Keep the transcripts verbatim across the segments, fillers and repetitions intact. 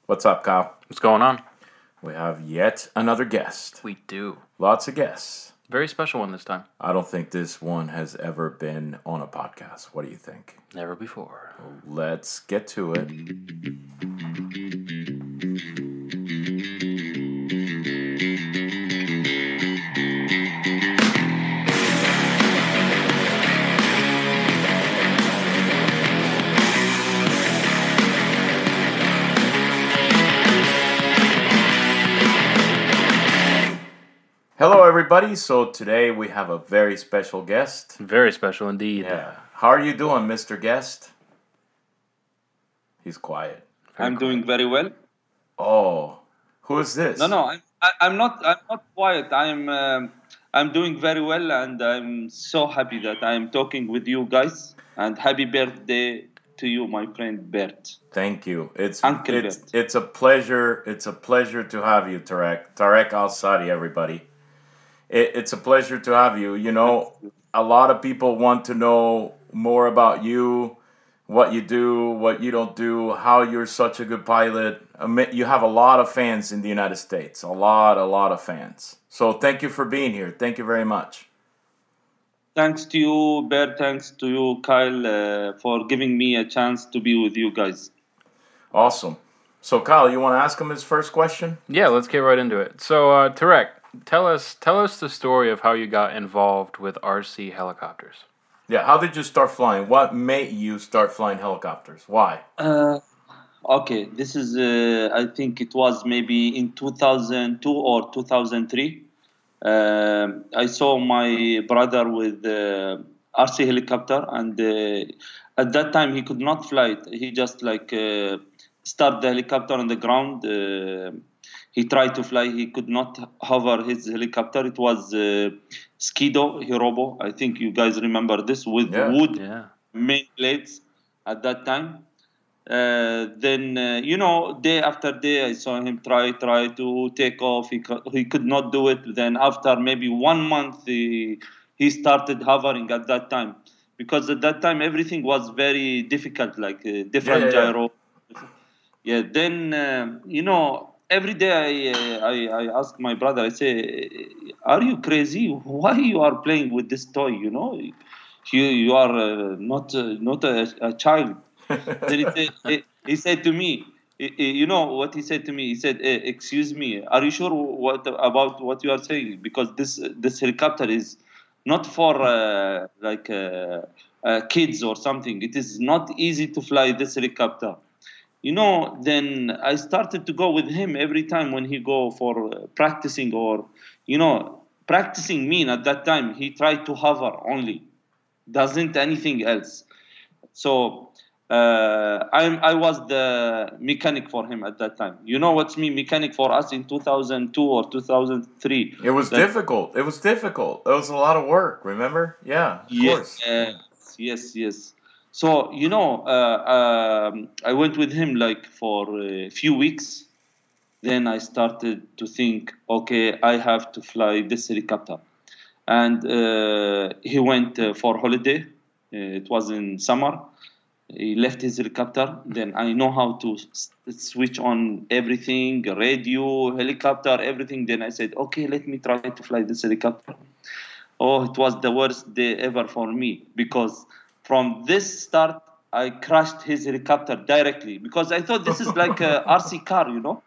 What's up, Kyle? What's going on? We have yet another guest. We do. Lots of guests. Very special one this time. I don't think this one has ever been on a podcast. What do you think? Never before. Let's get to it. Hello, everybody. So today we have a very special guest. Very special indeed. Yeah. How are you doing, Mister Guest? He's quiet. Very I'm cool. doing very well. Oh, who is this? No, no, I'm, I, I'm not. I'm not quiet. I'm. Um, I'm doing very well, and I'm so happy that I'm talking with you guys. And happy birthday to you, my friend Bert. Thank you. It's Uncle it's Bert. it's a pleasure. It's a pleasure to have you, Tarek. Tarek Al Sadi, everybody. It, it's a pleasure to have you. You know, a lot of people want to know more about you, what you do, what you don't do, how you're such a good pilot. Ama- You have a lot of fans in the United States. A lot, a lot of fans. So thank you for being here. Thank you very much. Thanks to you, Bert. Thanks to you, Kyle, uh, for giving me a chance to be with you guys. Awesome. So Kyle, you want to ask him his first question? Yeah, let's get right into it. So, uh, Tarek, tell us tell us the story of how you got involved with R C helicopters. Yeah. How did you start flying? What made you start flying helicopters? Why? Uh, okay, this is. Uh, I think it was maybe in two thousand two or two thousand three. Um, I saw my brother with uh, R C helicopter, and uh, at that time he could not fly it. He just like uh, start the helicopter on the ground. Uh, he tried to fly. He could not hover his helicopter. It was uh, Skido Hirobo. I think you guys remember this with Yeah. wood Yeah. main plates at that time. Uh, then uh, you know, day after day, I saw him try try to take off. He co- he could not do it. Then after maybe one month, he he started hovering at that time, because at that time everything was very difficult, like uh, different Yeah, yeah, yeah. gyro. Yeah. Then um, you know, every day I, uh, I I ask my brother. I say, "Are you crazy? Why you are playing with this toy? You know, you you are uh, not uh, not a, a child." Then he said, he, he said to me, eh, eh, you know what he said to me? He said, eh, "Excuse me, are you sure what about what you are saying? Because this this helicopter is not for uh, like uh, uh, kids or something. It is not easy to fly this helicopter." You know, then I started to go with him every time when he go for uh, practicing, or you know, practicing mean at that time he tried to hover only, doesn't anything else. So uh, I'm I was the mechanic for him at that time. You know what's me mechanic for us in two thousand two or two thousand three? It was That- difficult. It was difficult. It was a lot of work. Remember? Yeah, of course. Yes, yes, yes. So you know, uh, um, I went with him like for a few weeks. Then I started to think, okay, I have to fly this helicopter. And uh, he went uh, for holiday. Uh, it was in summer. He left his helicopter. Then I know how to s- switch on everything, radio, helicopter, everything. Then I said, okay, let me try to fly this helicopter. Oh, it was the worst day ever for me, because from this start, I crashed his helicopter directly, because I thought this is like a R C car, you know.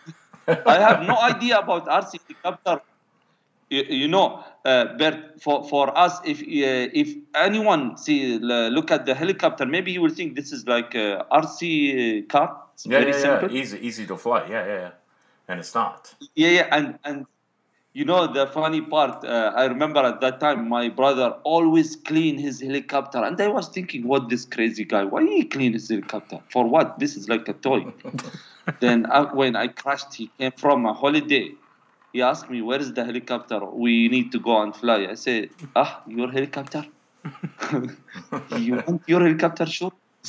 I have no idea about R C helicopter. You, you know, uh, Bert, for, for us, if uh, if anyone see uh, look at the helicopter, maybe he will think this is like a R C car. It's Yeah, very yeah, simple. yeah. Easy, easy to fly. Yeah, yeah, yeah. And it's not. Yeah, yeah, and and you know the funny part. Uh, I remember at that time my brother always clean his helicopter, and I was thinking, what this crazy guy? Why he clean his helicopter for what? This is like a toy. Then uh, when I crashed, he came from a holiday. He asked me, "Where is the helicopter? We need to go and fly." I said, "Ah, your helicopter? You want your helicopter? Sure."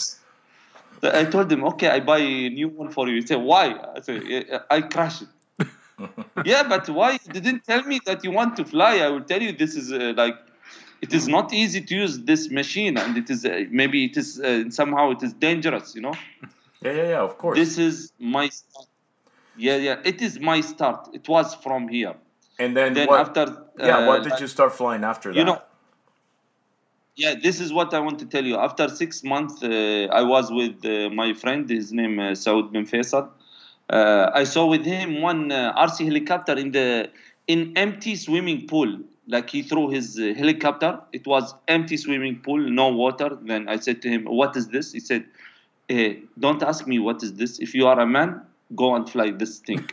I told him, "Okay, I buy a new one for you." He said, "Why?" I said, "I I crashed it." Yeah, but why you didn't tell me that you want to fly? I will tell you this is uh, like, it is not easy to use this machine, and it is uh, maybe it is uh, somehow it is dangerous, you know. Yeah, yeah, yeah. Of course. This is my start. Yeah, yeah. It is my start. It was from here. And then Then what? after, Yeah, what uh, did like, you start flying after you know, that? yeah, this is what I want to tell you. After six months, uh, I was with uh, my friend. His name uh, Saud bin Faisal. Uh, I saw with him one uh, R C helicopter in the in empty swimming pool. Like he threw his uh, helicopter. It was empty swimming pool, no water. Then I said to him, "What is this?" He said, eh, "Don't ask me what is this. If you are a man, go and fly this thing."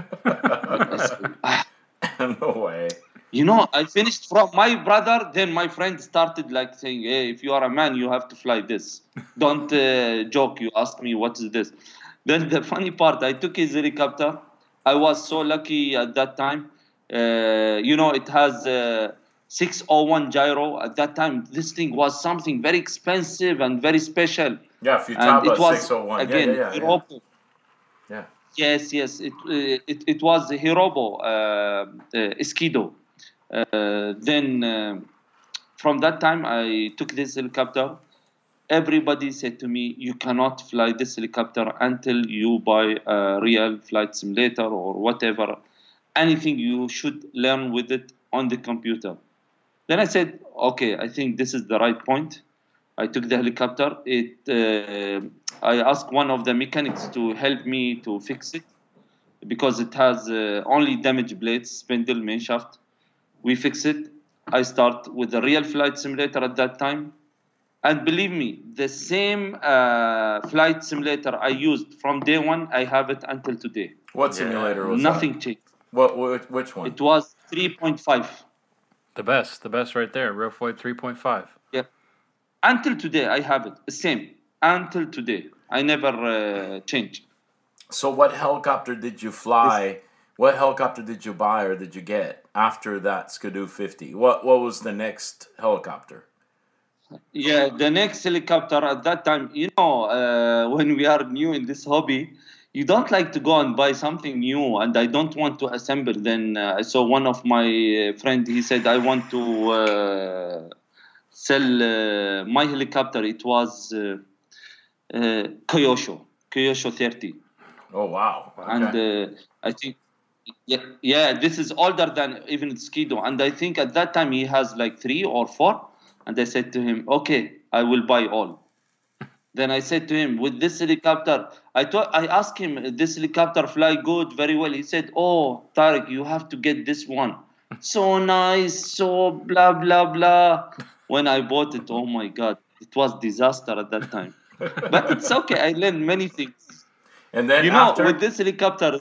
I said, "Ah." No way. You know, I finished from my brother. Then my friend started like saying, "Hey, if you are a man, you have to fly this. Don't uh, joke. You ask me what is this." Then the funny part, I took his helicopter. I was so lucky at that time. Uh, you know, it has uh, six oh one gyro. At that time, this thing was something very expensive and very special. Yeah, And it Futaba was six oh one. Yeah, yeah, again yeah, yeah. Hirobo. Yeah. Yes, yes. It uh, it, it was Hirobo uh, uh, Eskido. Uh, then uh, from that time, I took this helicopter. Everybody said to me, "You cannot fly this helicopter until you buy a real flight simulator or whatever. Anything you should learn with it on the computer." Then I said, "Okay, I think this is the right point." I took the helicopter. It uh, I asked one of the mechanics to help me to fix it because it has uh, only damaged blades, spindle, main shaft. We fix it. I start with the real flight simulator at that time. And believe me, the same uh, flight simulator I used from day one, I have it until today. What Yeah. simulator was Nothing that? changed. What, what? Which one? It was three point five. The best, the best right there. Real Flight three point five. Yeah. Until today, I have it. The same. Until today. I never uh, changed. So what helicopter did you fly? What helicopter did you buy or did you get after that Skidoo fifty? What What was the next helicopter? Yeah, the next helicopter at that time, you know, uh, when we are new in this hobby, you don't like to go and buy something new, and I don't want to assemble. Then uh, I saw one of my uh, friend. He said, "I want to uh, sell uh, my helicopter." It was uh, uh, Kyosho, Kyosho thirty, Oh wow. and Okay. uh, I think. Yeah, yeah, this is older than even Skido. And I think at that time he has like three or four. And I said to him, "Okay, I will buy all." Then I said to him, "With this helicopter," I thought I asked him, "This helicopter fly good, very well." He said, "Oh, Tariq, you have to get this one. So nice, so blah blah blah." When I bought it, oh my God, it was disaster at that time. But it's okay. I learned many things. And then You know, after. with this helicopter,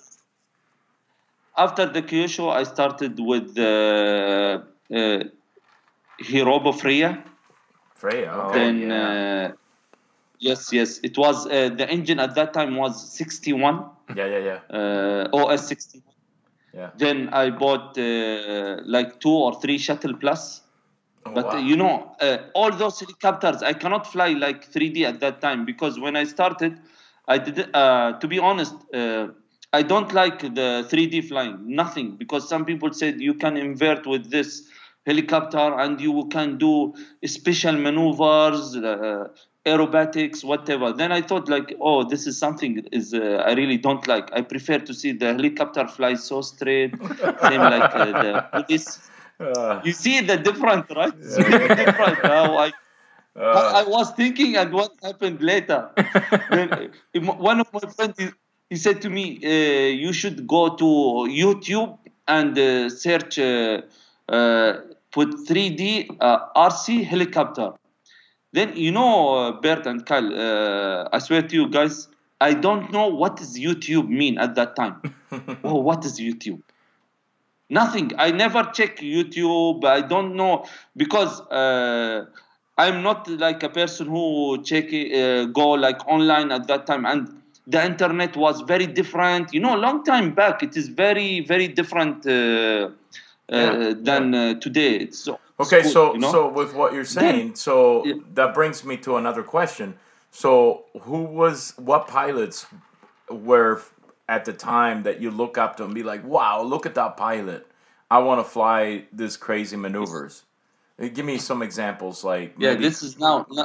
after the Kyosho, I started with the uh, uh, Hirobo Freya. Freya. Oh, Okay. Then, yeah. uh, yes, yes, it was uh, the engine at that time was sixty-one, Yeah, yeah, yeah. uh, O S sixty-one. Yeah. Then I bought uh, like two or three Shuttle Plus. Oh, But wow. uh, you know, uh, all those helicopters, I cannot fly like three D at that time because when I started, I did. Uh, to be honest, uh, I don't like the three D flying. Nothing, because some people said you can invert with this helicopter and you can do special maneuvers, uh, aerobatics, whatever. Then I thought like, oh, this is something is uh, I really don't like. I prefer to see the helicopter fly so straight, same like uh, the police. Uh, You see the difference, right? It's really different. Now I, I, I uh, was thinking and what happened later. Then, uh, one of my friends, he, he said to me, uh, "You should go to YouTube and uh, search, uh, uh, put three D uh, R C helicopter." Then you know, uh, Bert and Kyle, uh, I swear to you guys, I don't know what does YouTube mean at that time. Oh, what is YouTube? Nothing. I never check YouTube. I don't know because uh, I'm not like a person who check uh, go like online at that time, and the internet was very different. You know, long time back, it is very very different uh, uh, Yeah, than yeah. uh, today. It's so Okay, school, so you know. so with what you're Then saying, so yeah, that brings me to another question. So who was what pilots were f- at the time that you look up to and be like, "Wow, look at that pilot. I want to fly this crazy maneuvers." Uh, Give me some examples, like yeah. maybe. This is now. now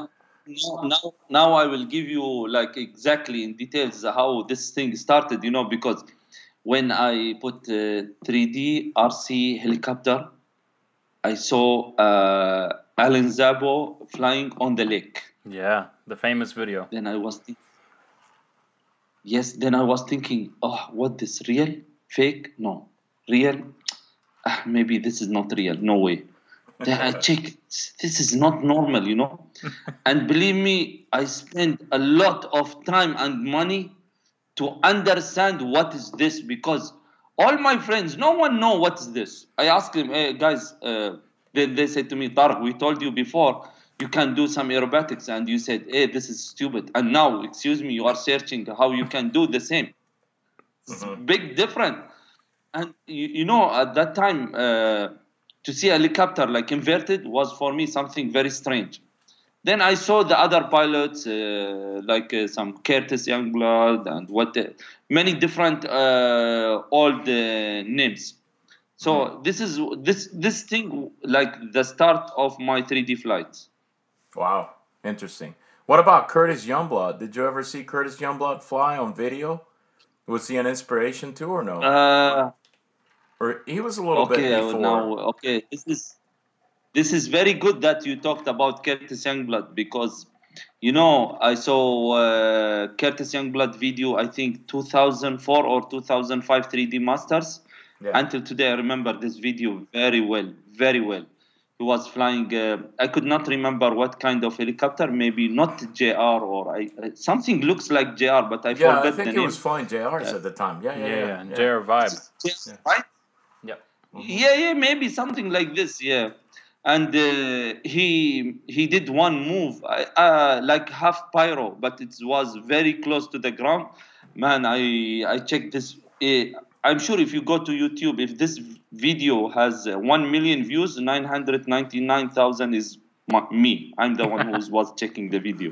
now, now, now I will give you like exactly in details how this thing started. You know, because when I put uh, three D R C helicopter, I saw uh, Alan Zabo flying on the lake. Yeah, the famous video. Then I was thinking, yes. Then I was thinking, oh, what this real, fake? No, real. Ah, maybe this is not real. No way. Then I check. This is not normal, you know. And believe me, I spent a lot of time and money to understand what is this, because all my friends, no one know what is this. I asked them, hey guys, uh, they, they said to me, Tarek, we told you before you can do some aerobatics, and you said, hey, this is stupid. And now, excuse me, you are searching how you can do the same. It's Mhm. big difference. And you, you know, at that time, uh, to see a helicopter like inverted was for me something very strange. Then I saw the other pilots, uh, like uh, some Curtis Youngblood and what the, many different uh, old uh, names. So this is this this thing like the start of my three D flights. Wow, interesting. What about Curtis Youngblood? Did you ever see Curtis Youngblood fly on video? Was he an inspiration too, or no? Uh, Or he was a little bit okay, uh, before. now okay, this is this is very good that you talked about Curtis Youngblood, because you know I saw uh, Curtis Youngblood video, I think two thousand four or two thousand five three D Masters. Yeah. Until today, I remember this video very well, very well. He was flying. Uh, I could not remember what kind of helicopter. Maybe not J R or I, uh, something looks like J R, but I Yeah, I forgot think the he name. was flying J Rs Uh, at the time. Yeah, yeah, Yeah, yeah. yeah, yeah. J R Vibe. Yeah, right? Yep. Yeah, yeah, maybe something like this. Yeah, and uh, he he did one move, I- uh, like half pyro, but it was very close to the ground. Man, I I checked this. Uh, I'm sure if you go to YouTube, if this video has uh, one million views, nine hundred ninety nine thousand is my, me. I'm the one who was checking the video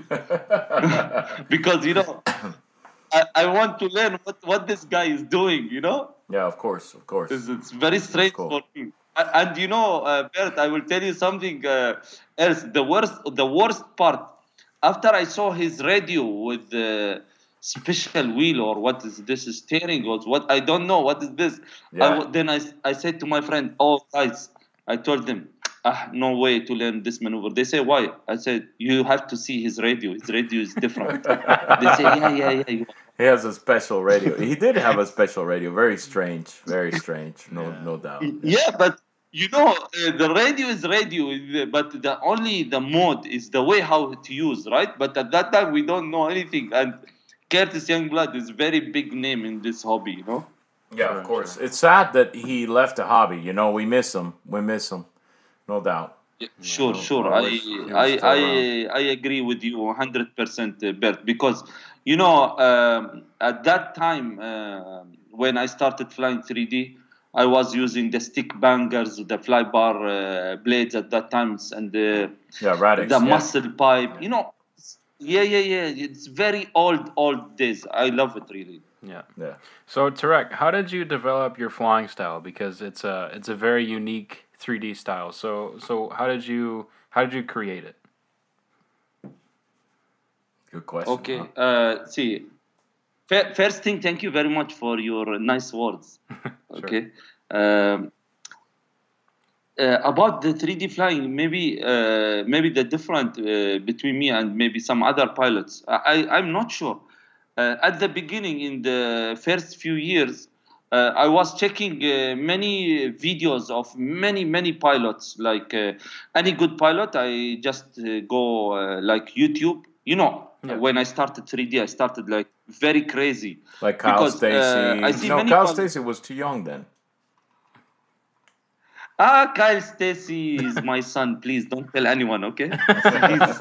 because you know I, I want to learn what what this guy is doing. You know. Yeah, of course, of course. It's, it's very strange cool. for me. A- And you know, uh, Bert, I will tell you something uh, else. The worst, the worst part. After I saw his radio with the special wheel, or what is this steering, or what I don't know what is this. I Yeah. w- then I, I said to my friend, "Oh guys," I told them, "Ah, no way to learn this maneuver." They say, "Why?" I said, "You have to see his radio. His radio is different." They say, "Yeah, yeah, yeah." You He has a special radio. He did have a special radio. Very strange. Very strange. No, Yeah. no doubt. Yeah, but you know, uh, the radio is radio, uh, but the only the mode is the way how to use, right? But at that time, we don't know anything. And Curtis Youngblood is very big name in this hobby, you know. Yeah, Sure, of course. sure. It's sad that he left the hobby. You know, we miss him. We miss him. No doubt. Yeah, sure, no, sure. I I wish he was I still I, around. I agree with you one hundred percent, uh, Bert, because you know um, at that time uh, when I started flying three D, I was using the stick bangers, the fly bar uh, blades at that times, and the Yeah, Radix. the yeah. muscle pipe. You know, yeah, yeah, yeah. It's very old, old days. I love it really. Yeah. Yeah. So Tarek, how did you develop your flying style? Because it's a it's a very unique three D style. So so how did you how did you create it? Good question. Okay. huh? Uh, see, fir- first thing, thank you very much for your nice words. Okay. Um, uh, about the three D flying, maybe uh, maybe the different uh, between me and maybe some other pilots. I, I I'm not sure. Uh, at the beginning, in the first few years, uh, I was checking uh, many videos of many many pilots. Like uh, any good pilot, I just uh, go uh, like YouTube. You know, Yeah. when I started three D, I started like very crazy. Like Kyle because, uh, Stacy. I see no, many Kyle pil- Stacy was too young then. Ah, Kyle Stacy is my son. Please don't tell anyone, okay? He's-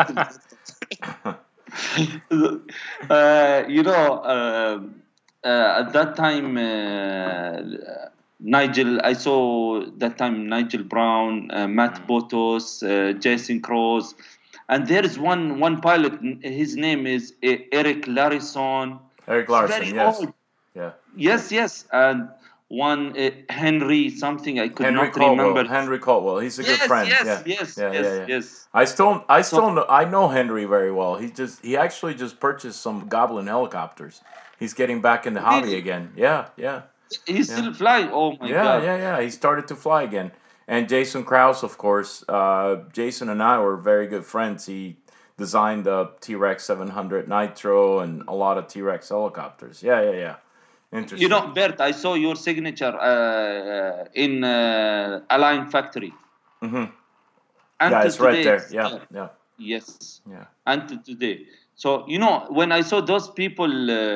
uh, you know, um uh, at that time, uh, Nigel, I saw that time Nigel Brown, uh, Matt Botos, uh, Jason Cross, and there is one one pilot. His name is uh, Eric Larison. Eric He's Larson, very yes. old. Yeah. Yes, yes, and one uh, Henry something. I could Henry not Caldwell. remember. Henry Caldwell. He's a good Yes, friend. yes, Yeah, yes, yeah, yes, yeah, yeah. yes. I still, I So still know, I know Henry very well. He just, he actually just purchased some Goblin helicopters. He's getting back in the hobby really, again. Yeah, yeah, he yeah, still fly. Oh my yeah, God. yeah, yeah. He started to fly again. And Jason Krause, of course. Uh, Jason and I were very good friends. He designed the T-Rex seven hundred Nitro and a lot of T-Rex helicopters. Yeah, yeah, yeah. You Interesting. know, Bert, I saw your signature uh, in uh, Align Factory. hmm Yeah, Until it's right today, there. it's Yeah, there. yeah, Yes, yeah. until today. So, you know, when I saw those people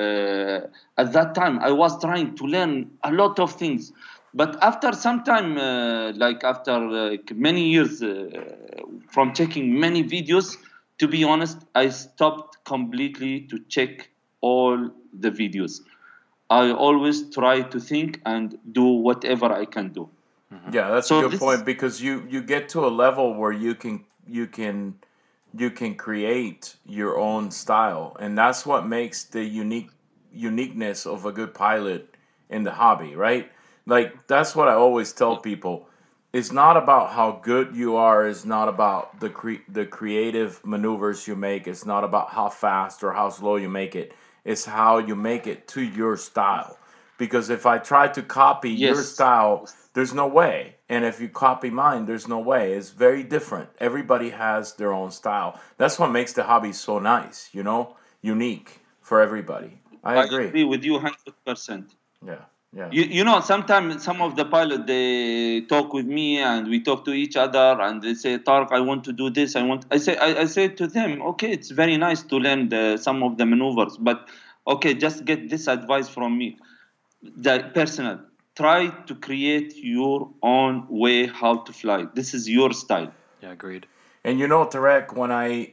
uh, at that time, I was trying to learn a lot of things. But after some time, uh, like after uh, many years uh, from checking many videos, to be honest, I stopped completely to check all the videos. I always try to think and do whatever I can do. Yeah, that's a So good this, point because you you get to a level where you can you can you can create your own style, and that's what makes the unique uniqueness of a good pilot in the hobby, right? Like that's what I always tell people. It's not about how good you are. It's not about the cre- the creative maneuvers you make. It's not about how fast or how slow you make it. It's how you make it to your style. Because if I try to copy your yes, style, yes. there's no way. And if you copy mine, there's no way. It's very different. Everybody has their own style. That's what makes the hobby so nice, you know, unique for everybody. I I agree. agree with you one hundred percent. Yeah, yeah. You, you know, sometimes some of the pilots, they talk with me and we talk to each other and they say, Tark, I want to do this. I want, I say, I, I say to them, okay, it's very nice to learn the, some of the maneuvers, but okay, just get this advice from me. The personal, try to create your own way how to fly. This is your style. Yeah, agreed. And you know, Tarek, when I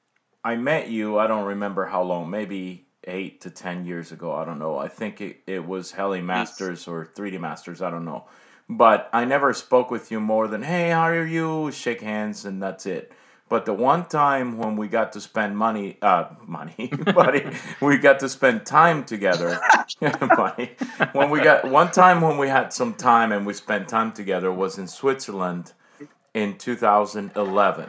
I met you, I don't remember how long, maybe eight to ten years ago. I don't know. I think it, it was Heli Yes. Masters or three D Masters. I don't know. But I never spoke with you more than, hey, how are you? Shake hands, and that's it. But the one time when we got to spend money, uh, money, money, we got to spend time together, money. When we got one time when we had some time and we spent time together was in Switzerland in two thousand eleven,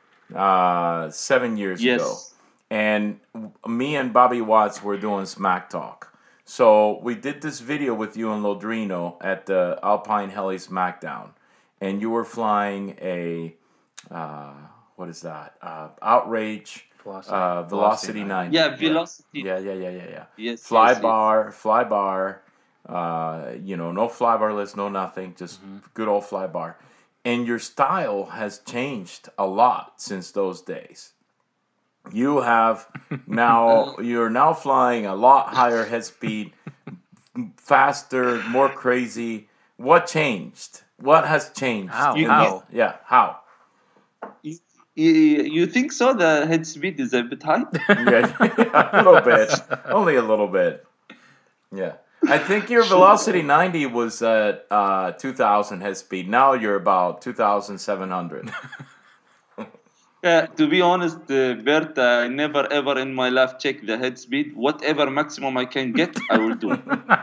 uh, seven years ago. Yes. And me and Bobby Watts were doing Smack Talk. So we did this video with you and Lodrino at the Alpine Heli Smackdown. And you were flying a, uh, what is that? Uh, Outrage Velocity. uh, Velocity Velocity nine. ninety. Yeah, velocity. Yeah, yeah, yeah, yeah, yeah. Yes, Fly yes, yes. bar, fly bar, uh, you know, no fly bar list, no nothing, just good old fly bar. And your style has changed a lot since those days. You have now, you're now flying a lot higher head speed, faster, more crazy. What changed? What has changed? How? You, in the- How? yeah, how? you, you, you think so? The head speed is a bit high? Yeah, a little bit. Only a little bit. Yeah. I think your Velocity ninety was at uh, two thousand head speed. Now you're about two thousand seven hundred. Yeah, to be honest, uh, Bert, I never ever in my life check the head speed. Whatever maximum I can get, I will do.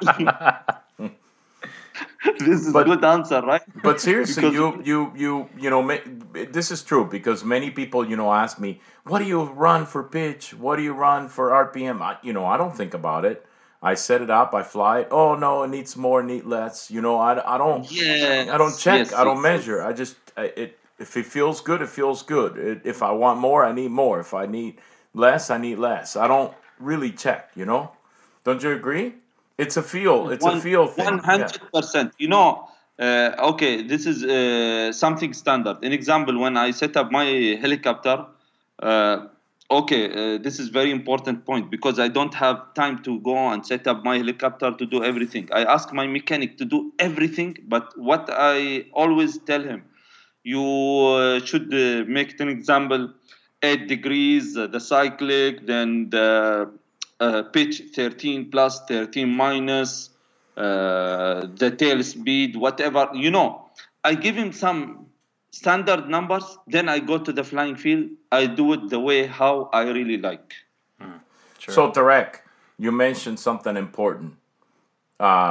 This is But- good answer, right? But seriously, Because- you you you you know, ma- this is true because many people, you know, ask me, "What do you run for pitch? What do you run for R P M?" I, you know, I don't think about it. I set it up, I fly it. Oh no, it needs more, need less. You know, I, I don't Yes, I don't check, yes, I don't yes, measure. yes. I just I, it if it feels good, it feels good. It, if I want more, I need more. If I need less, I need less. I don't really check. You know, don't you agree? It's a feel. It's a feel thing. One Yeah. hundred percent. You know, uh, okay, this is uh, something standard. An example: when I set up my helicopter, uh, okay, uh, this is very important point because I don't have time to go and set up my helicopter to do everything. I ask my mechanic to do everything, but what I always tell him, you uh, should uh, make an example eight degrees, uh, the cyclic, then the uh, pitch thirteen plus, thirteen minus, uh, the tail speed, whatever. You know, I give him some standard numbers, then I go to the flying field. I do it the way how I really like. Sure. So Tarek, you mentioned something important. Uh,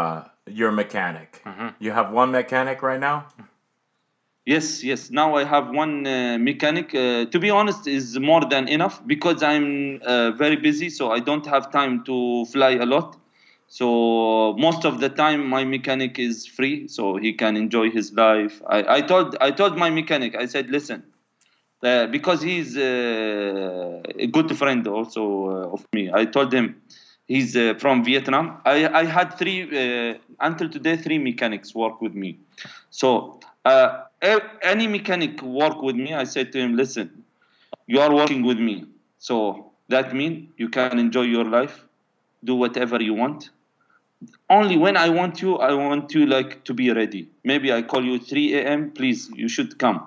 your mechanic. Mm-hmm. You have one mechanic right now? Yes, yes. Now I have one uh, mechanic. Uh, to be honest, is more than enough because I'm uh, very busy, so I don't have time to fly a lot. So most of the time, my mechanic is free, so he can enjoy his life. I, I told I told my mechanic, I said, listen, uh, because he's uh, a good friend also uh, of me. I told him he's uh, from Vietnam. I, I had three uh, until today three mechanics work with me. So uh, a- any mechanic work with me, I said to him, listen, you are working with me, so that means you can enjoy your life, do whatever you want. Only when I want you, I want you like to be ready. Maybe I call you three a m. Please, you should come.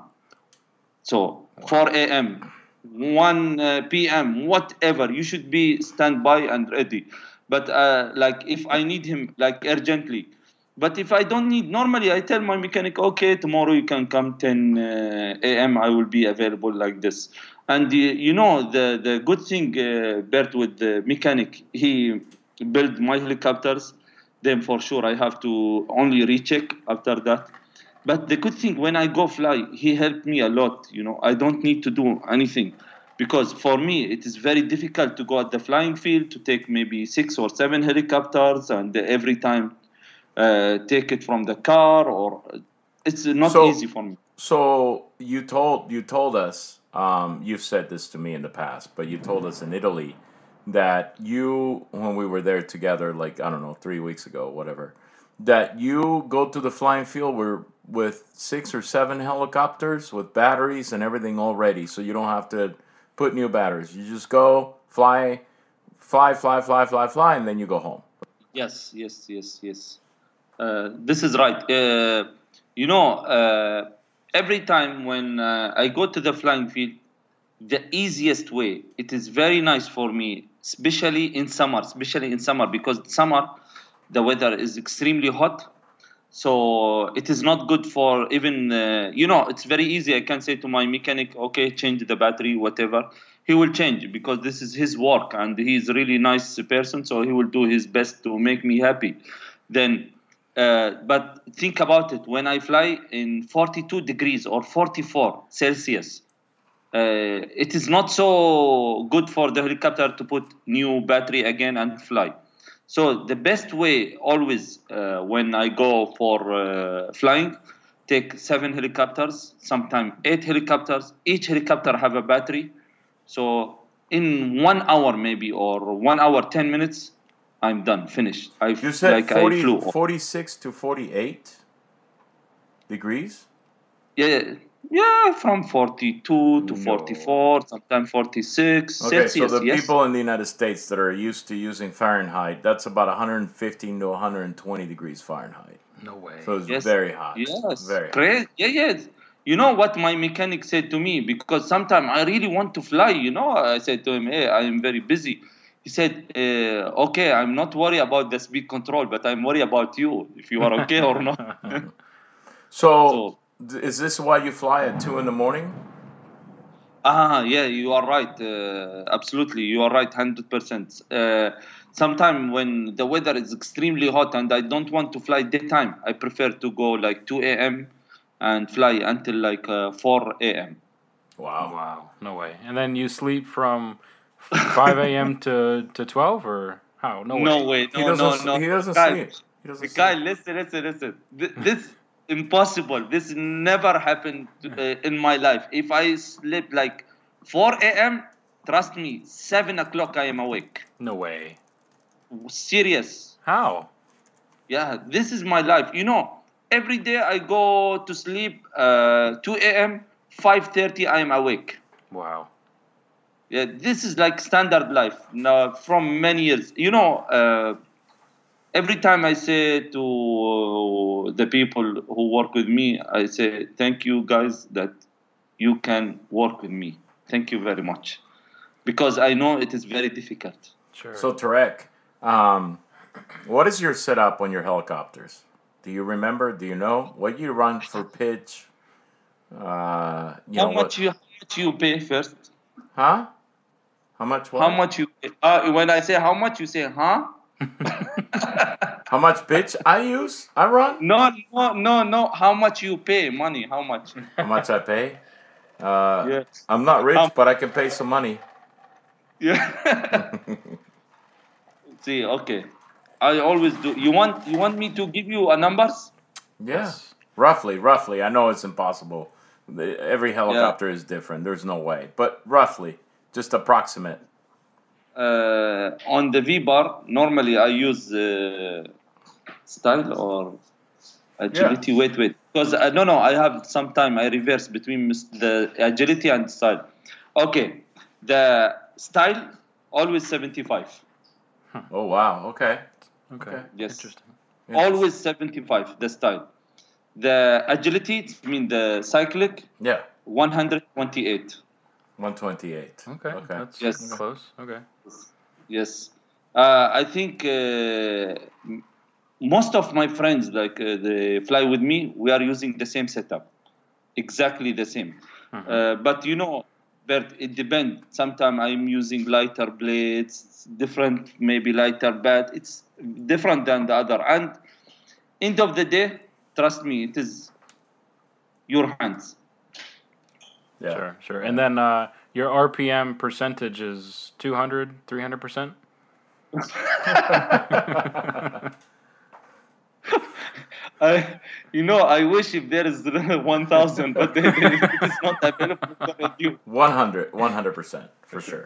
So four a m, one uh, p m, whatever, you should be standby and ready. But uh, like if I need him like urgently, but if I don't need, normally I tell my mechanic, okay, tomorrow you can come ten uh, a m. I will be available like this. And uh, you know the the good thing, uh, Bert, with the mechanic, he build my helicopters. Then for sure I have to only recheck after that. But the good thing, when I go fly, he helped me a lot. You know, I don't need to do anything because for me it is very difficult to go at the flying field to take maybe six or seven helicopters and every time uh, take it from the car, or it's not So, easy for me. so you told you told us, um, you've said this to me in the past, but you told us in Italy that you, when we were there together, like I don't know, three weeks ago, whatever, that you go to the flying field where, with six or seven helicopters with batteries and everything all ready, so you don't have to put new batteries. You just go fly, fly, fly, fly, fly, fly, and then you go home. Yes, yes, yes, yes. Uh, this is right. Uh, you know, uh, every time when uh, I go to the flying field, the easiest way, it is very nice for me, especially in summer, especially in summer, because summer, the weather is extremely hot. So it is not good for even, uh, you know, it's very easy. I can say to my mechanic, okay, change the battery, whatever. He will change because this is his work and he's a really nice person. So he will do his best to make me happy. Then, uh, but think about it. When I fly in forty-two degrees or forty-four Celsius, uh, it is not so good for the helicopter to put new battery again and fly. So the best way always uh, when I go for uh, flying, take seven helicopters, sometimes eight helicopters. Each helicopter have a battery. So in one hour maybe or one hour ten minutes, I'm done, finished. I You said like I forty, flew. forty-six to forty-eight degrees? Yeah, yeah, from forty-two to No. forty-four, sometimes forty-six Okay, so Celsius. the Yes. people in the United States that are used to using Fahrenheit, that's about one hundred fifteen to one hundred twenty degrees Fahrenheit. No way. So it's Yes, very hot. yes, Very hot. great. Yeah, yes. You know what my mechanic said to me? Because sometimes I really want to fly, you know. I said to him, hey, I am very busy. He said, uh, okay, I'm not worried about the speed control, but I'm worried about you, if you are okay or not. So, So, th- is this why you fly at two in the morning? ah, yeah, you are right. Uh, absolutely, you are right, one hundred percent. Uh, Sometimes when the weather is extremely hot and I don't want to fly daytime, I prefer to go like two a m and fly until like uh, four a m. Wow. Wow. No way. And then you sleep from five a m to to twelve, or how? No way. No way, He no, doesn't. no, s- no. He doesn't Guy, sleep. He doesn't guy, sleep. listen, listen, listen. Th- This impossible. This never happened to- uh, in my life. If I sleep like four a m, trust me, seven o'clock I am awake. No way. Serious. How? Yeah, this is my life. You know, every day I go to sleep uh, two a m, five thirty I am awake. Wow. Yeah, this is like standard life now from many years. You know, uh, every time I say to the people who work with me, I say, thank you guys that you can work with me. Thank you very much. Because I know it is very difficult. Sure. So Tarek, um, what is your setup on your helicopters? Do you remember? Do you know what you run for pitch? Uh, you How know much what? you how much you pay first? Huh? How much? What? How much you pay? Uh, when I say how much, you say, huh? How much pitch I use? I run? No, no, no, no. How much you pay? Money? How much? How much I pay? Uh, Yes. I'm not rich, Um, but I can pay some money. Yeah. See, okay. I always do. You want you want me to give you a numbers? Yeah. Yes. Roughly, roughly. I know it's impossible. The- Every helicopter is different. There's no way. But roughly, just approximate. Uh, on the V bar, normally I use uh, style or agility. Wait, wait. Because uh, no, no, I have some time. I reverse between mis- the agility and style. Okay, the style always seventy-five. Oh, wow. Okay. Okay. Okay. Yes. Interesting. Always seventy-five. The style. The agility, I mean the cyclic, Yeah. one hundred twenty-eight. one twenty-eight. Okay. Okay. That's Yes. close. Okay. Yes. Uh, I think uh, m- most of my friends, like uh, they fly with me, we are using the same setup, exactly the same. Uh, but you know, Bert, it depends. Sometimes I'm using lighter blades, different, maybe lighter bat. It's different than the other. And end of the day, trust me, it is your hands. Yeah. Sure. Sure. And then uh, your R P M percentage is two hundred, three hundred percent? I, you know, I wish if there is one thousand, but it is not available for you. one hundred. one hundred percent. For sure.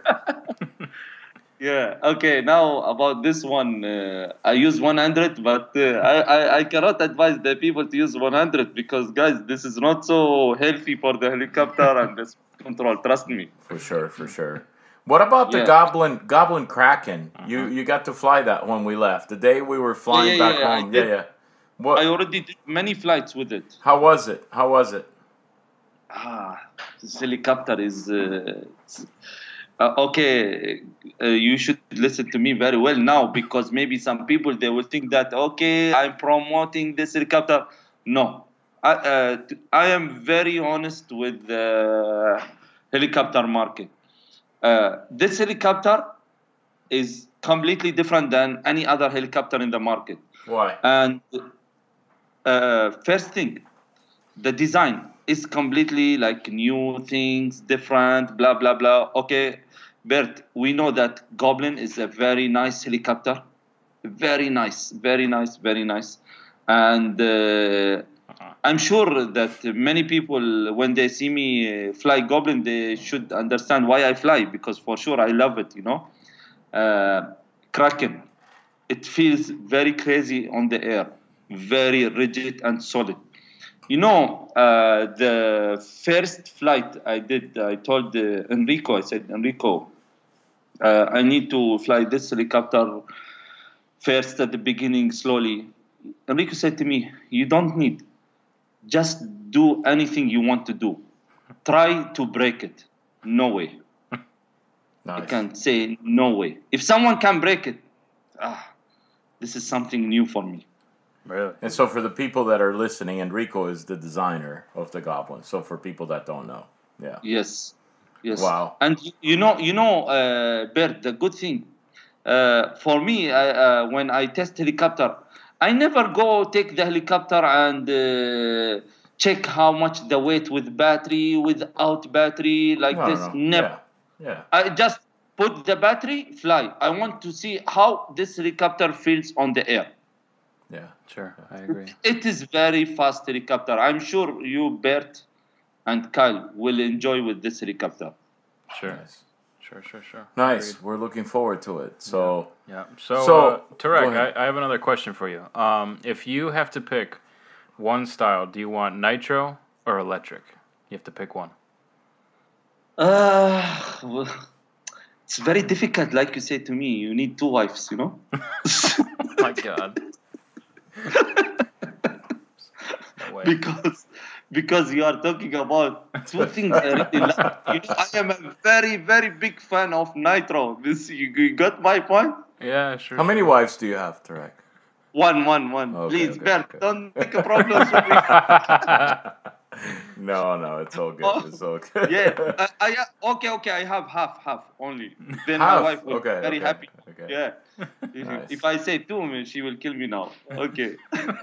Yeah. Okay. Now about this one, uh, I use one hundred, but uh, I, I I cannot advise the people to use one hundred because guys, this is not so healthy for the helicopter and the speed control. Trust me. For sure. For sure. What about the Yeah. Goblin Goblin Kraken? You you got to fly that when we left. The day we were flying yeah, back yeah, I home. Yeah, did. yeah. What? I already did many flights with it. How was it? How was it? Ah, this helicopter is. Uh, it's- uh, okay, uh, you should listen to me very well now because maybe some people they will think that okay, I'm promoting this helicopter. No, I uh, t- I am very honest with the helicopter market. Uh, this helicopter is completely different than any other helicopter in the market. Why? And uh, first thing, the design is completely like new things, different, blah blah blah. Okay, Bert, we know that Goblin is a very nice helicopter, very nice, very nice, very nice, and uh, I'm sure that many people, when they see me uh, fly Goblin, they should understand why I fly because for sure I love it. You know, uh, Kraken, it feels very crazy on the air, very rigid and solid. You know, uh, the first flight I did, I told uh, Enrico, I said, Enrico, uh, I need to fly this helicopter first at the beginning, slowly. Enrico said to me, you don't need, just do anything you want to do. Try to break it. No way. I Nice. can say no way. If someone can break it, ah, this is something new for me. Really? And so for the people that are listening, Enrico is the designer of the Goblin. So for people that don't know. Yeah. Yes, yes. Wow. And y- you know, you know, uh, Bert. The good thing uh, for me, I, uh, when I test helicopter, I never go take the helicopter and uh, check how much the weight with battery, without battery, like No, this. no, no. Never. Yeah. Yeah. I just put the battery, fly. I want to see how this helicopter feels on the air. Yeah. Sure. I agree. It is very fast helicopter. I'm sure you, Bert, and Kyle will enjoy with this helicopter. Sure. Nice. Sure, sure, sure. Nice. Agreed. We're looking forward to it. So Yeah. So, So, uh, go Tarek, ahead. I, I have another question for you. Um, if you have to pick one style, do you want nitro or electric? You have to pick one. Uh, well, it's very difficult, like you said to me. You need two wives, you know? My God. No way. because because you are talking about two things I really like. You know, I am a very, very big fan of Nitro. This you, you got my point? Yeah, sure. how many sure. wives do you have, Tarek? One, one, one. Okay, Please, okay, Bert, okay. don't make a problem with me. No, no, it's all good. Oh, It's all good. yeah. I, I okay, okay. I have half, half only. Then my Half. wife will Okay, be very okay, happy. okay. Yeah. If, Nice. if I say two, she will kill me now. Okay.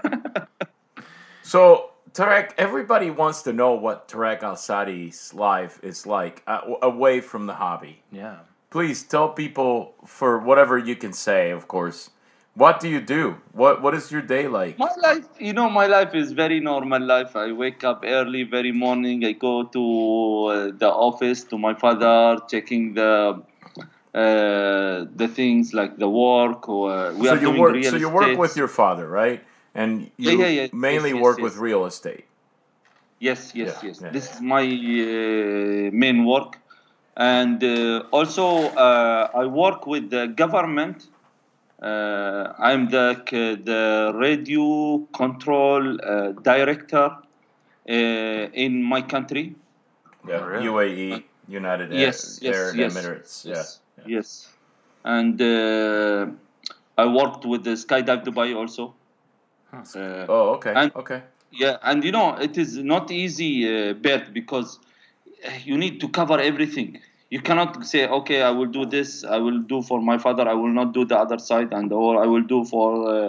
So, Tarek, everybody wants to know what Tarek Al Sadi's life is like uh, w- away from the hobby. Yeah. Please tell people, for whatever you can say, of course, what do you do? What What is your day like? My life, you know, my life is very normal life. I wake up early, very morning. I go to uh, the office to my father, checking the uh, the things like the work. Or, uh, we So are you doing work. real So you work estate. with your father, right? And Yeah, you yeah, yeah. mainly Yes, yes, work yes. with real estate. Yes, yes, Yeah, yes. yeah, This yeah. is my uh, main work, and uh, also uh, I work with the government. Uh, I'm the c- the radio control uh, director uh, in my country. Yeah, Really? U A Uh, E, United Air- yes, yes, Arab yes, Emirates. Yeah, yes, yeah. yes. And uh, I worked with the Skydive Dubai also. Uh, Oh, okay, and okay. yeah, and you know it is not easy, uh, Bert, because you need to cover everything. You cannot say, okay, I will do this, I will do for my father, I will not do the other side, and or I will do for uh,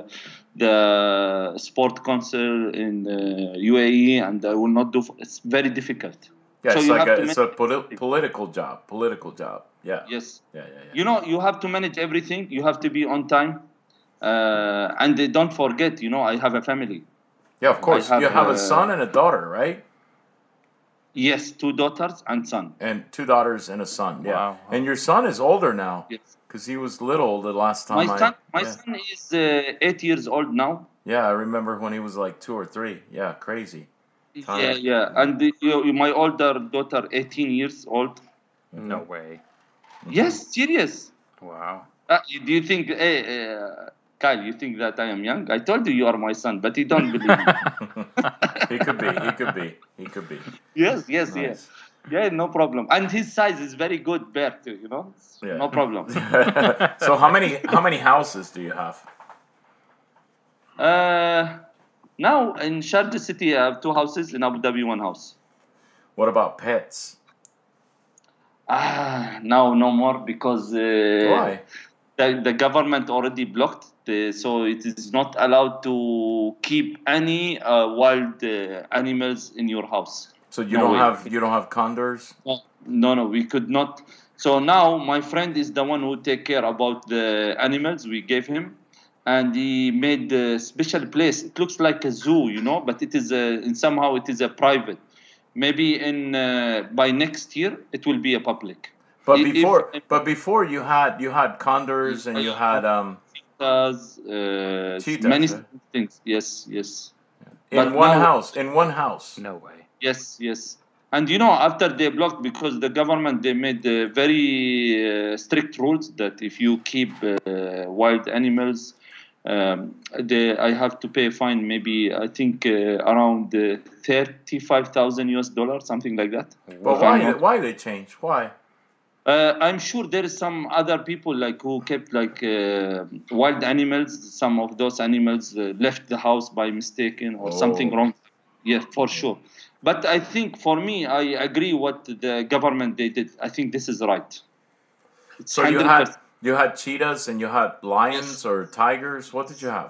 the sport council in uh, U A E, and I will not do. For, it's very difficult. Yeah, So it's you like have a to it's manage a poli- everything. political job. Political job. Yeah, Yes, yeah, yeah, yeah. you know you have to manage everything. You have to be on time, uh, and uh, don't forget, you know, I have a family. Yeah, of I course. have You have a uh, son and a daughter, right? yes, two daughters and son. And two daughters and a son. Yeah, Wow. and your son is older now Yes. because he was little the last My time I. son, my Yeah, son is uh, eight years old now. yeah. I remember when he was like two or three. Yeah, crazy. Yeah, Time. yeah, Yeah. and the, you, my older daughter, eighteen years old. No way. Yes, serious. Wow. Uh, do you think, hey, uh, Kyle? You think that I am young? I told you you are my son, but you don't believe me. He could be. He could be. He could be. Yes, yes, yeah, Nice. yeah, no problem. And his size is very good, Bert. You know, Yeah. no problem. So how many how many houses do you have? Uh, now in Sharjah City, I have two houses. In Abu Dhabi, one house. What about pets? Ah, now no more because uh, Why? the, the government already blocked, the, so it is not allowed to keep any uh, wild uh, animals in your house. So you No don't way. have you don't have condors? No, no, no, we could not. So now my friend is the one who take care about the animals we gave him, and he made a special place. It looks like a zoo, you know, but it is a, and somehow it is a private. Maybe in uh, by next year it will be a public. But I- before if, but before you had you had condors and you had um cheetahs, uh, Cheetahs, many eh? things. Yes, yes. in But one now, house in one house. No way. yes, yes. And you know, after they blocked, because the government they made uh, very uh, strict rules that if you keep uh, wild animals, um, they, I have to pay a fine. Maybe I think uh, around uh, thirty-five thousand U S dollars, something like that. But If I'm why not why they changed? Why? Uh, I'm sure there is some other people like who kept like uh, wild animals. Some of those animals uh, left the house by mistaken or something Oh. wrong. Yeah, for sure. But I think for me, I agree what the government they did. I think this is right. It's So you hundred had percent. you had cheetahs and you had lions or tigers. What did you have?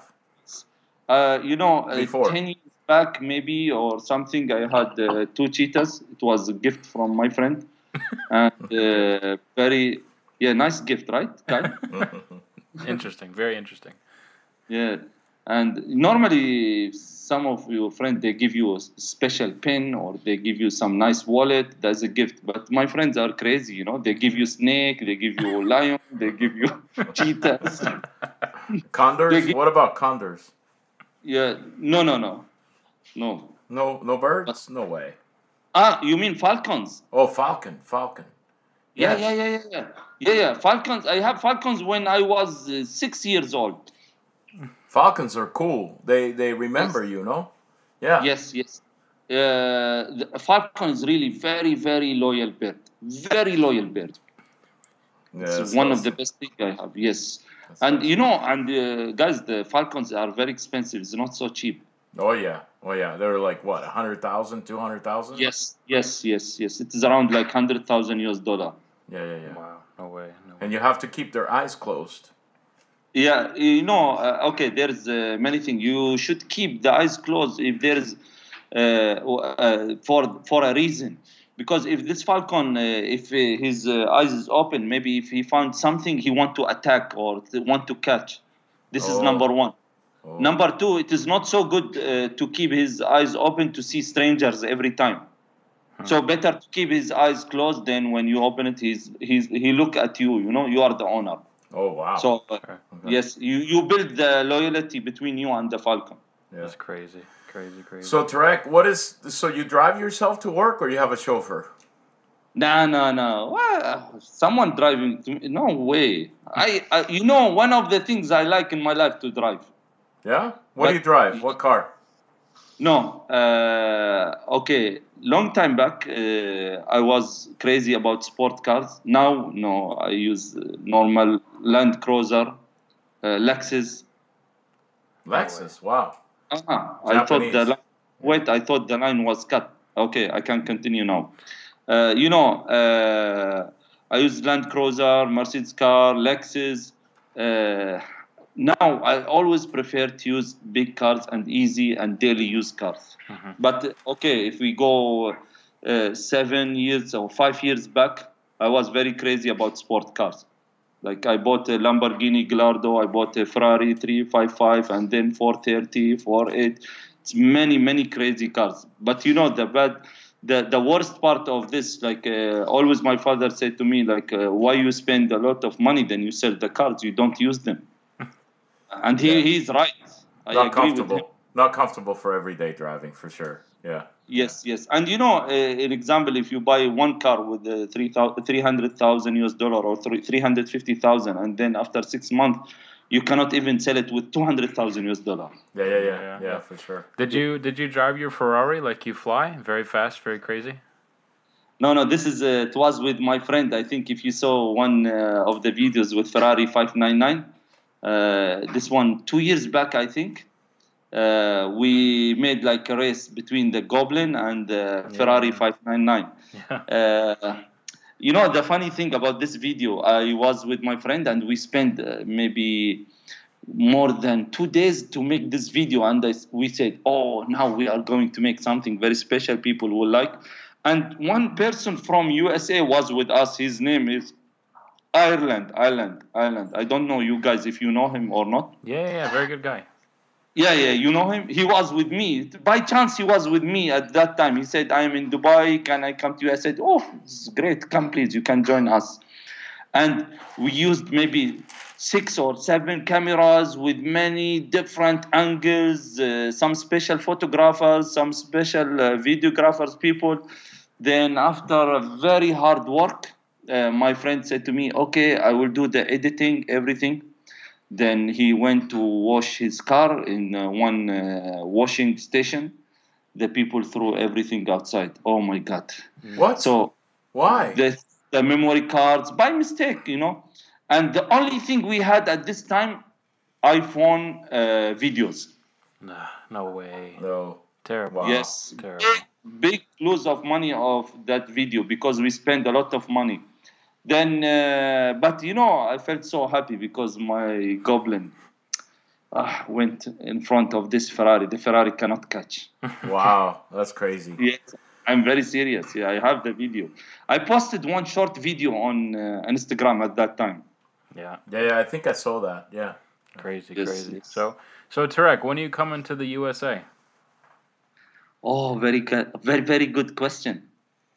Uh, you know, uh, Before. ten years back maybe or something, I had uh, two cheetahs. It was a gift from my friend, and uh, very yeah, nice gift, right, Kyle? Interesting. Very interesting. Yeah, and normally some of your friends they give you a s- special pen or they give you some nice wallet. That's a gift. But my friends are crazy, you know. They give you snake, they give you lion, they give you cheetahs. They Condors? give, What about condors? yeah, no, no, no, no. No no birds? No way. Ah, you mean falcons? Oh, falcon, falcon. Yeah, Yes. yeah, yeah, yeah, yeah, yeah, yeah. Falcons. I have falcons when I was uh, six years old. Falcons are cool. They they remember Yes. you, no? Yeah. Yes, yes. Uh, the falcon is really very, very loyal bird. Very loyal bird. Yeah, It's that's one of the awesome. best things I have. Yes, That's and you awesome. know, and uh, guys, the falcons are very expensive. It's not so cheap. Oh yeah, oh yeah. They're like what, a hundred thousand, two hundred thousand? Yes, yes, yes, yes. It is around like hundred thousand U S dollar. Yeah, yeah, yeah. Wow. No way. No way. And you have to keep their eyes closed. Yeah, you know, uh, okay, there's uh, many things. You should keep the eyes closed if there's uh, uh, for for a reason. Because if this falcon, uh, if uh, his uh, eyes is open, maybe if he found something he want to attack or to want to catch. This is Oh. number one. Oh. Number two, it is not so good uh, to keep his eyes open to see strangers every time. So better to keep his eyes closed. Then when you open it, he's he's he look at you. You know, you are the owner. Oh wow. So uh, Okay. yes, you, you build the loyalty between you and the falcon. Yeah. That's crazy. Crazy, crazy. So Tarek, what is so you drive yourself to work or you have a chauffeur? No, no, no. Well, someone driving to me? No way. I, I, you know, one of the things I like in my life to drive. Yeah? What do But- you drive? What car? No, uh, okay. Long time back, uh, I was crazy about sport cars. Now, no, I use uh, normal Land Cruiser, uh, Lexus. Lexus. Wow. Uh-huh. I thought the Japanese. line, wait, I thought the line was cut. Okay, I can continue now. Uh, you know, uh, I use Land Cruiser, Mercedes car, Lexus. Uh, now I always prefer to use big cars and easy and daily use cars. But uh, okay, if we go uh, seven years or five years back, I was very crazy about sport cars. Like I bought a Lamborghini Gallardo, I bought a Ferrari three fifty-five, and then four thirty, four eight. It's many, many crazy cars. But you know the bad, the the worst part of this, like uh, always, my father said to me, like, uh, why you spend a lot of money, then you sell the cars, you don't use them. And he, Yeah. he's right. I Not agree with him. comfortable. Not comfortable for everyday driving for sure. Yeah. Yes, yes. And you know, uh, an example, if you buy one car with uh, three hundred thousand U S dollar or three hundred fifty thousand, and then after six months, you cannot even sell it with two hundred thousand U S dollar. Yeah, yeah, yeah, Yeah, yeah, yeah. for sure. Did you did you drive your Ferrari like you fly? Very fast, very crazy? No, no, this is, uh, it was with my friend. I think if you saw one uh, of the videos with Ferrari five ninety-nine, uh, this one two years back, I think. Uh, we made like a race between the Goblin and the Ferrari five ninety-nine. Yeah. Uh, you know, the funny thing about this video, I was with my friend and we spent uh, maybe more than two days to make this video. And I, we said, oh, now we are going to make something very special people will like. And one person from U S A was with us. His name is Ireland, Ireland, Ireland. I don't know you guys if you know him or not. Yeah, yeah, yeah, very good guy. Yeah, yeah, you know him. He was with me. By chance, he was with me at that time. He said, "I am in Dubai. Can I come to you?" I said, "Oh, it's great. Come, please. You can join us." And we used maybe six or seven cameras with many different angles, uh, some special photographers, some special uh, videographers, people. Then, after a very hard work, uh, my friend said to me, "Okay, I will do the editing, everything." Then he went to wash his car in uh, one uh, washing station. The people threw everything outside. Oh my God. What? So Why? the, the memory cards by mistake, you know. And the only thing we had at this time, iPhone uh, videos. Nah, no way. No. Terrible. Wow. Yes. Terrible. Big, big lose of money of that video because we spent a lot of money. Then, uh, but you know, I felt so happy because my Goblin uh, went in front of this Ferrari. The Ferrari cannot catch. Wow. That's crazy. Yes, I'm very serious. Yeah, I have the video. I posted one short video on uh, Instagram at that time. Yeah, Yeah, yeah, I think I saw that. Yeah. crazy, Yes, crazy. yes. So, so Tarek, when are you coming to the U S A? Oh, very, good, very, very good question.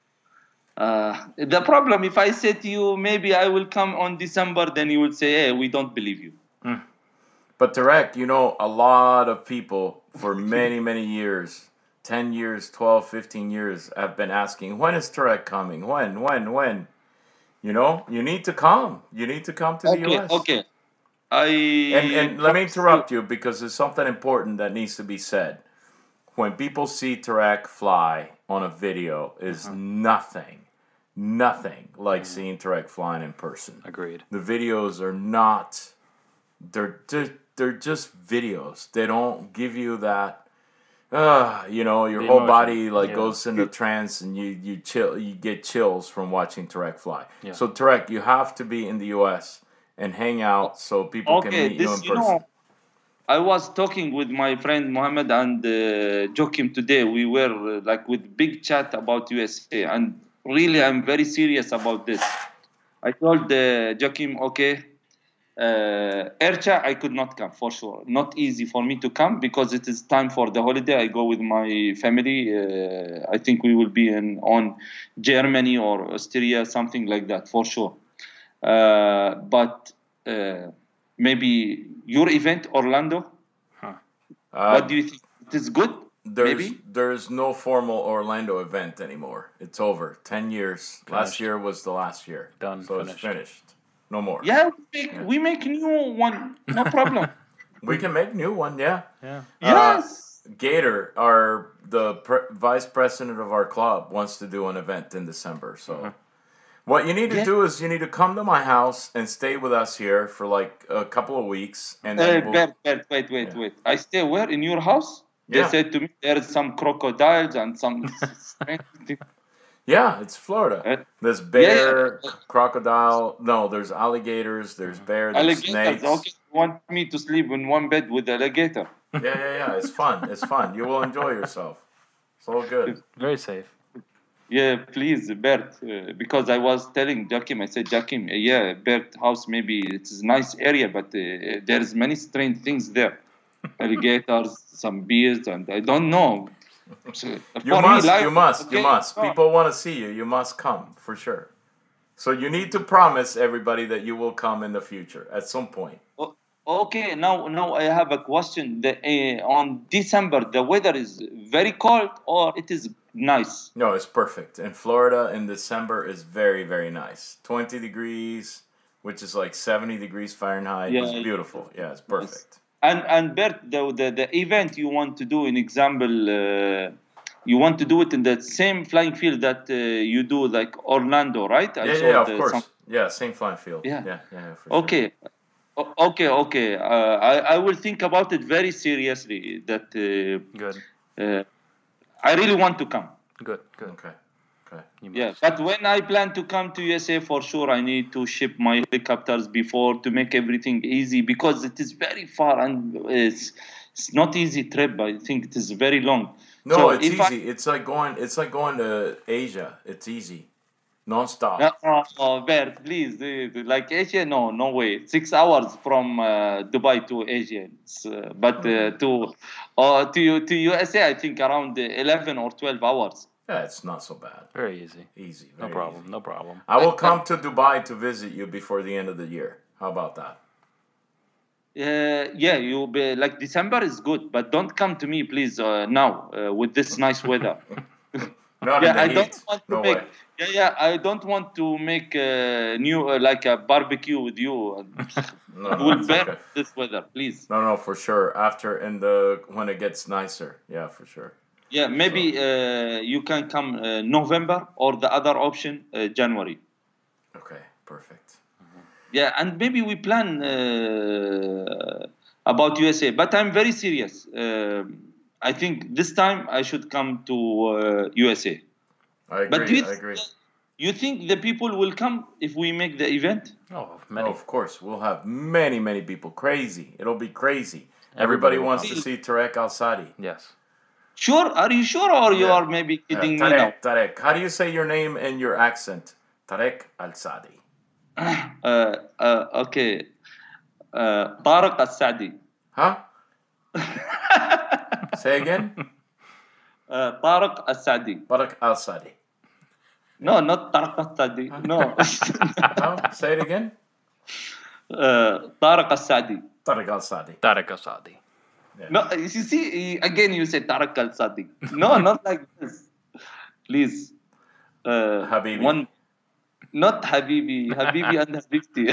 Uh, the problem, if I say to you, maybe I will come on December, then you will say, hey, we don't believe you. But Tarek, you know, a lot of people for many, many years, ten years, twelve, fifteen years, have been asking, when is Tarek coming? When, when, when? You know, you need to come. You need to come to the Okay, U S. okay. I And, and let me interrupt you because there's something important that needs to be said. When people see Tarek fly on a video is nothing, nothing like seeing Tarek flying in person. Agreed. The videos are not, they're, they're, they're just videos. They don't give you that uh, you know, your The whole emotion, body like yeah. goes into trance, and you you chill, you get chills from watching Tarek fly. Yeah. So Tarek, you have to be in the U S and hang out so people can Okay, meet you this in you person. know, I was talking with my friend Mohammed and uh, Joachim today. We were uh, like with big chat about U S A, and really, I'm very serious about this. I told uh, Joachim, okay, uh, Ercha, I could not come for sure. Not easy for me to come because it is time for the holiday. I go with my family. Uh, I think we will be in on Germany or Austria, something like that for sure. Uh, but uh, maybe your event, Orlando. Huh. Uh, What do you think? It is good. There's Maybe. there's no formal Orlando event anymore. It's over. Ten years. Last Finished. year was the last year. Done, So it's finished. finished. No more. Yeah, we make, we make new one. No problem. We can make new one. Yeah. Yeah. Yes. Gator, our the pre- vice president of our club, wants to do an event in December. So, what you need to Yeah. do is you need to come to my house and stay with us here for like a couple of weeks, and Uh, then we'll, Bert, Bert, wait, wait, Yeah. wait. I stay where? In your house? They Yeah. said to me there is some crocodiles and some strange thing. yeah, it's Florida. Uh, There's yeah, bear, yeah. c- crocodile. No, there's alligators. There's bear. There's Alligators. snakes. Okay, you want me to sleep in one bed with alligator? Yeah, yeah, yeah. It's fun. It's fun. You will enjoy yourself. It's all good. Very safe. Yeah, please, Bert. Uh, because I was telling Jakim, I said, Jakim, uh, yeah, Bert house maybe it's a nice area, but uh, there's many strange things there. Alligators, some bears, and I don't know. So, You for me, must, life- you must, you okay, must. no. People want to see you. You must come for sure. So you need to promise everybody that you will come in the future at some point. O- Okay, now now I have a question. The, uh, on December, the weather is very cold or it is nice? No, it's perfect. In Florida in December is very, very nice. twenty degrees, which is like seventy degrees Fahrenheit. Yeah, It's yeah. beautiful. Yeah, it's perfect. And and Bert, the the, the event you want to do, in example, uh, you want to do it in the same flying field that uh, you do like Orlando, right? I Yeah, saw yeah, of the- course. some- Yeah, same flying field. Yeah. yeah, yeah, yeah, for sure. Okay. O- Okay, okay. Uh, I, I will think about it very seriously. That uh, Good. uh, I really want to come. Good. Good. Okay. Okay. You Yeah, must. but when I plan to come to U S A for sure, I need to ship my helicopters before to make everything easy because it is very far and it's it's not easy trip. I think it is very long. No, So it's if I- easy. It's like going. It's like going to Asia. It's easy, non-stop. No, no, no, Bert, please, uh, like Asia, no, no way. Six hours from uh, Dubai to Asia, It's, uh, but uh, to uh, to to U S A, I think around uh, eleven or twelve hours. Yeah, it's not so bad. Very easy. Easy. No very problem. easy. No problem. I will come to Dubai to visit you before the end of the year. How about that? Uh, yeah, you be like December is good, but don't come to me, please, uh, now uh, with this nice weather. Not Yeah, in the I heat. don't want to no make. way. Yeah, yeah, I don't want to make a new uh, like a barbecue with you. No, You no, will it's bear okay. this weather, please. No, no, for sure. After in the when it gets nicer, yeah, for sure. Yeah, maybe uh, you can come uh, November or the other option uh, January. Okay, perfect. Yeah, and maybe we plan uh, about U S A. But I'm very serious. Um I think this time I should come to uh, U S A. I agree. But do you, I agree. you think the people will come if we make the event? Oh, Oh, many. of course, we'll have many, many people. Crazy. It'll be crazy. Everybody Everybody will wants come. to see Tarek Al Sadi. Yes. Sure? Are you sure, or you Yeah. are maybe Uh, kidding me now? Tarek, Tarek. How do you say your name and your accent? Tarek Al Sadi. Uh, uh, okay. Uh, Tariq Al-Sadi. Huh? Say again? Uh, Tariq Al-Sadi. Tarek Al Sadi. No, not Tariq Al-Sadi. No. No? Say it again? uh, Tariq Al-Sadi. Tarek Al Sadi. Tariq Asadi. No, you see, again you said Tariq Al-Sadi. No, not like this. Please. Uh, Habibi. One, not Habibi. Habibi and Habibti.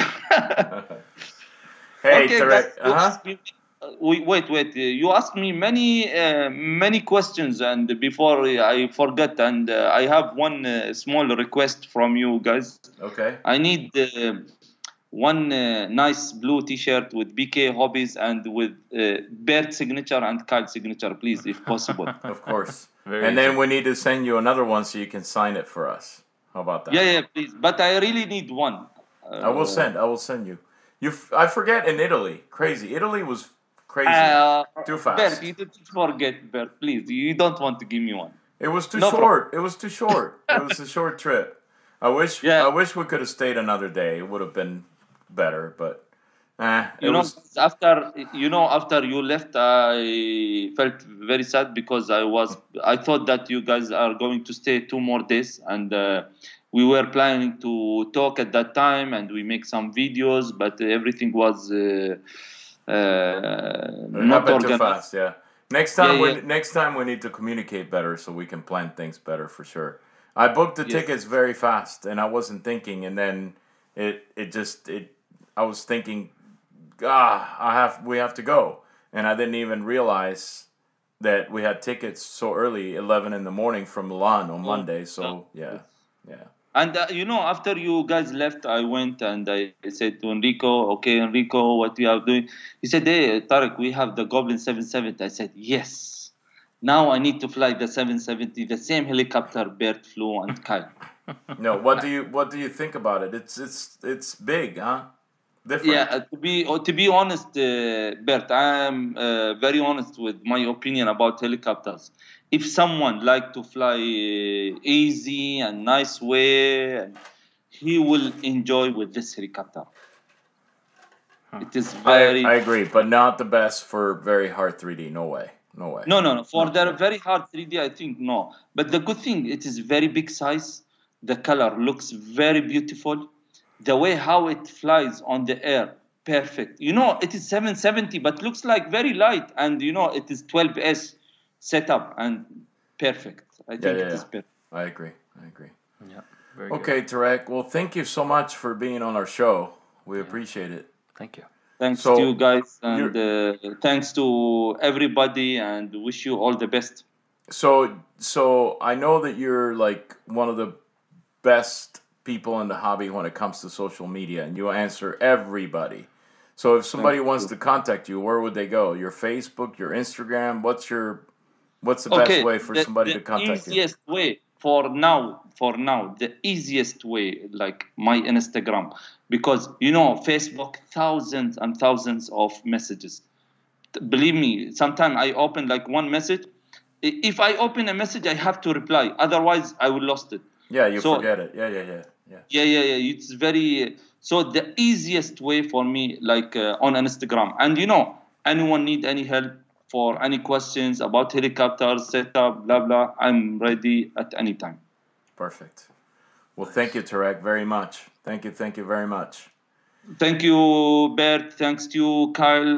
Hey, Okay, Tarek. guys, you Uh-huh. asked me- uh, wait, wait, wait. Uh, You asked me many, uh, many questions, and before I forget, and uh, I have one uh, small request from you guys. Okay. I need uh, one uh, nice blue T-shirt with B K Hobbies and with uh, Bert signature and Kyle signature, please, if possible. Of course. Very And then easy. we need to send you another one so you can sign it for us. How about that? Yeah, yeah, please. But I really need one. Uh, I will send. I will send you. You. F- I forget in Italy. Crazy. Italy was crazy. Uh, Too fast. Bert, you don't forget, Bert, please. You don't want to give me one. It was too No short. It was too short. It was a short trip. I wish. Yeah. I wish we could have stayed another day. It would have been better. But, eh, it You know, was. after you know, after you left, I felt very sad because I was. I thought that you guys are going to stay two more days, and uh, we were planning to talk at that time, and we make some videos, but everything was uh, uh, It not happened too organized. fast. Yeah. Next time, Yeah, we yeah. next time we need to communicate better so we can plan things better for sure. I booked the Yes. tickets very fast, and I wasn't thinking, and then it it just it. I was thinking, ah, I have we have to go, and I didn't even realize that we had tickets so early, eleven in the morning from Milan on Monday. So yeah, yeah. And uh, you know, after you guys left, I went and I said to Enrico, "Okay, Enrico, what we are doing?" He said, "Hey, Tarek, we have the Goblin seven seventy." I said, "Yes. Now I need to fly the seven seventy, the same helicopter Bert flew and Kyle." No, what do you what do you think about it? It's it's it's big, huh? Different. Yeah, uh, to be uh, to be honest, uh, Bert, I am uh, very honest with my opinion about helicopters. If someone like to fly uh, easy and nice way, and he will enjoy with this helicopter. It is I very I agree, but not the best for very hard three D. No way. No way. no, no, no. For No. the very hard three D, I think no. But the good thing, it is very big size. The color looks very beautiful. The way how it flies on the air, perfect. You know, it is seven seventy, but looks like very light. And you know, it is twelve S setup and perfect. I Yeah, think yeah, it is yeah. perfect. I agree. I agree. Yeah. Very good. Okay, Tarek. Well, thank you so much for being on our show. We appreciate it. Thank you. Thanks So, to you guys, and uh, thanks to everybody, and wish you all the best. So, so I know that you're like one of the best people in the hobby when it comes to social media, and you answer everybody. So, if somebody Thank wants you. to contact you, where would they go? Your Facebook, your Instagram? What's your what's the Okay, best way for the, somebody the to contact you? easiest way for now, for now, the easiest way, like my Instagram, because you know, Facebook, thousands and thousands of messages. Believe me, sometimes I open like one message. I- If I open a message, I have to reply. Otherwise, I will lost it. Yeah, you So forget it. Yeah, yeah, yeah, yeah. yeah, yeah, yeah. It's very so the easiest way for me, like uh, on Instagram. And you know, anyone need any help for any questions about helicopters, setup, blah blah. I'm ready at any time. Perfect. Well, thank you, Tarek, very much. Thank you, thank you very much. Thank you, Bert. Thanks to you, Kyle.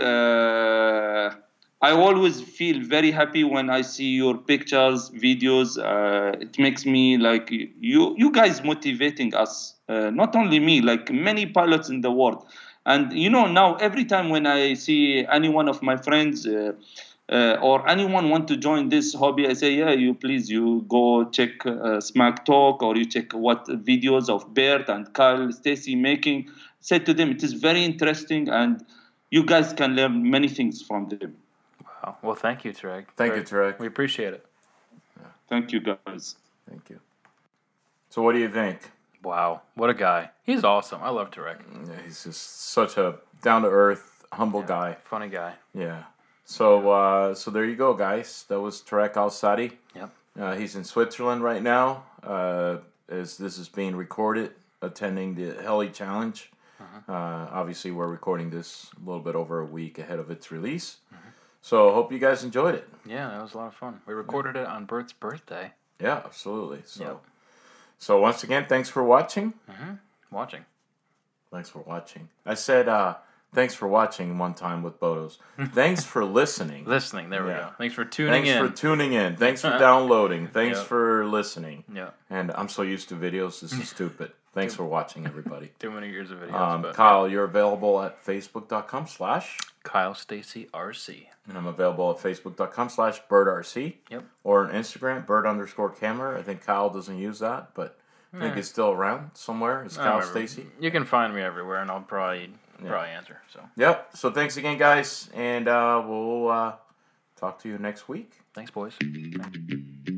Uh, I always feel very happy when I see your pictures, videos. Uh, it makes me like you, you guys motivating us. Uh, not only me, like many pilots in the world. And you know, now every time when I see any one of my friends uh, uh, or anyone want to join this hobby, I say, yeah, you please, you go check uh, Smack Talk, or you check what videos of Bert and Kyle, Stacy making. Say to them, it is very interesting, and you guys can learn many things from them. Wow. Well, thank you, Tarek. Thank Very- you, Tarek. We appreciate it. Thank you, guys. Thank you. So, what do you think? Wow. What a guy. He's awesome. I love Tarek. Yeah, he's just such a down to earth, humble guy. Funny guy. Yeah. So, uh, so there you go, guys. That was Tarek Al Sadi. Yep. Uh, he's in Switzerland right now, uh, as this is being recorded, attending the Heli Challenge. Uh, obviously, we're recording this a little bit over a week ahead of its release. So, hope you guys enjoyed it. Yeah, that was a lot of fun. We recorded it on Bert's birthday. Yeah, absolutely. So, Yep. so once again, thanks for watching. Watching. Thanks for watching. I said, uh, thanks for watching one time with Bodos. Thanks for listening. Listening. There we Yeah. go. Thanks for tuning Thanks in. for tuning in. Thanks for downloading. Thanks Yep. for listening. yeah. And I'm so used to videos, this is stupid. Thanks for watching, everybody. Too many years of videos. Um, but Kyle, you're available at facebook.com slash, Kyle Stacy R C. and I'm available at facebook.com slash birdrc. Yep. Or on Instagram, bird underscore camera. I think Kyle doesn't use that, but I think Yeah. he's still around somewhere. Is I Cal remember. Stacy? You can find me everywhere, and I'll probably Yeah. probably answer. So Yep. So thanks again, guys, and uh, we'll uh, talk to you next week. thanks, boys.